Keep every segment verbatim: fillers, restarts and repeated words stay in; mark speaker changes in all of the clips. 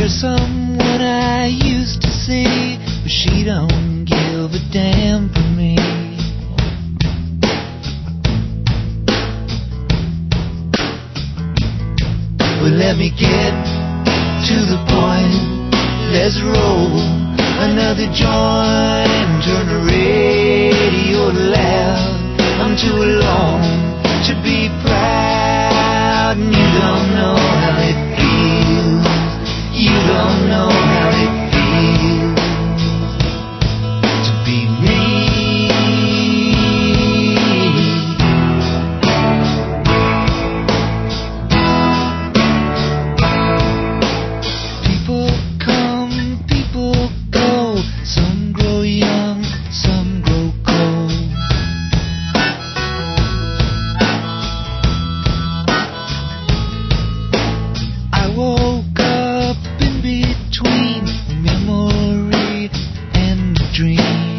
Speaker 1: There's someone I used to see, but she don't give a damn for me. Well, let me get to the point. Let's roll another joint. Turn the radio loud. I'm too alone to be proud. And you don't know how it feels. You don't know how it feels to be me. People come, people go. Some grow young, some grow cold. I woke up in between memory and dream.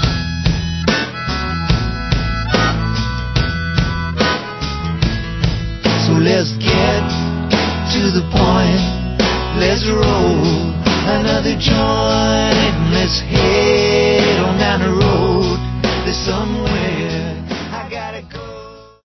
Speaker 1: So let's get to the point. Let's roll another joint. Let's head on down the road. There's someone